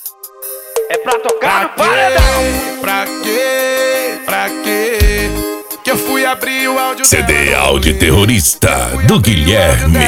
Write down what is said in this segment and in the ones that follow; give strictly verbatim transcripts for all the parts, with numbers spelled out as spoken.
É pra tocar no paredão. Pra quê? Pra quê? Que eu fui abrir o áudio C D dela, Áudio Terrorista do Guilherme.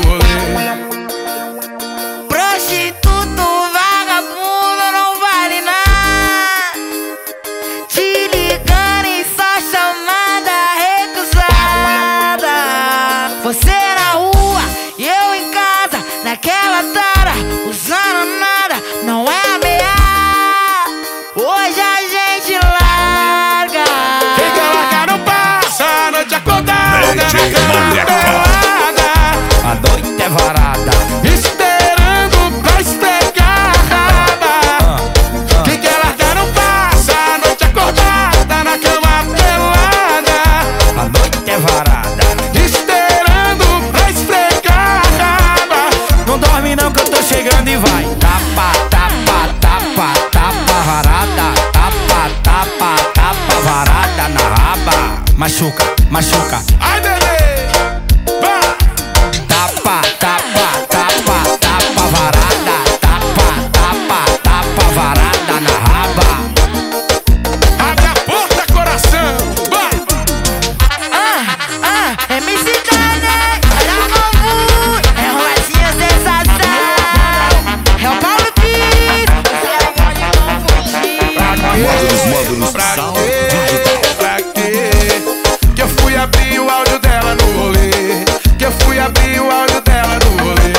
Prostituto, vagabundo, não vale nada. Te ligando em só chamada recusada. Você na rua e eu em casa, naquela tara, usando nada, não é ameaça. Hoje a gente larga. Quem quer largar não passa a noite acordada, Mete na cama moleca. pelada, A noite é varada. esperando pra esfregar a raba. Quem quer largar não passa a noite acordada, na cama pelada, A noite é varada. esperando pra esfregar a raba. Não dorme não que eu tô chegando e vai. Tapa, tapa, tapa, tapa varada. Tapa, tapa, tapa varada na raba. Machuca, machuca. Ai, bebê, vai. Tapa, tapa, tapa, tapa varada. Tapa, tapa, tapa varada na raba. Abre a porta, coração, vai. Ah, ah, M C Dane, olha o bambu, é roladinha sensação. É o Paulo Pires, você pode confundir. Módulos, módulos, Pra Sound quê? Digital. Pra quê? Que eu fui abrir o áudio dela no rolê. Que eu fui abrir o áudio dela no rolê.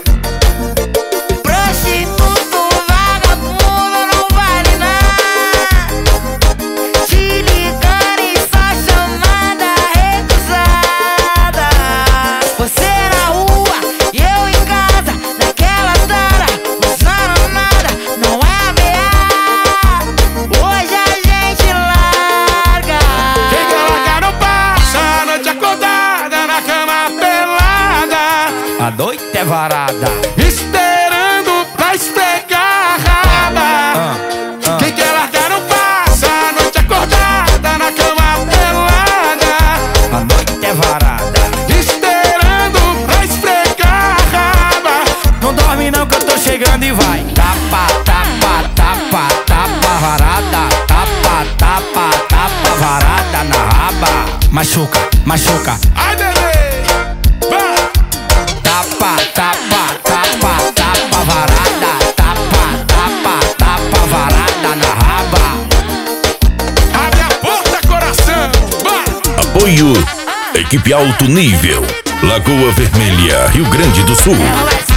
Prostituto, vagabundo, não vale nada. Te ligando em só chamada recusada. Você na rua e eu em casa, naquela tara, usando nada, não é ameaça. Hoje a gente larga. Quem quer largar não passa a noite acordada, na cama pelada, A noite é varada. esperando pra esfregar a raba. Ah, ah. Quem quer largar não passa a noite acordada, na cama pelada, A noite é varada. esperando pra esfregar a raba. Não dorme não que eu tô chegando e vai. Tapa, tapa, tapa, tapa varada. Tapa, tapa, tapa varada na raba. Machuca, machuca. Ai, bebê, vai. Tapa, tapa, tapa, tapa varada. Tapa, tapa, tapa varada na raba. Abre a porta, coração, vai. Apoio Equipe Alto Nível, Lagoa Vermelha, Rio Grande do Sul. É roladinha